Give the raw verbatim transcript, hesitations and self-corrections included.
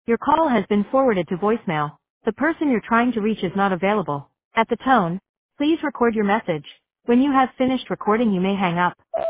Your call has been forwarded to voicemail. The person you're trying to reach is not available. At the tone, please record your message. When you have finished recording, you may hang up.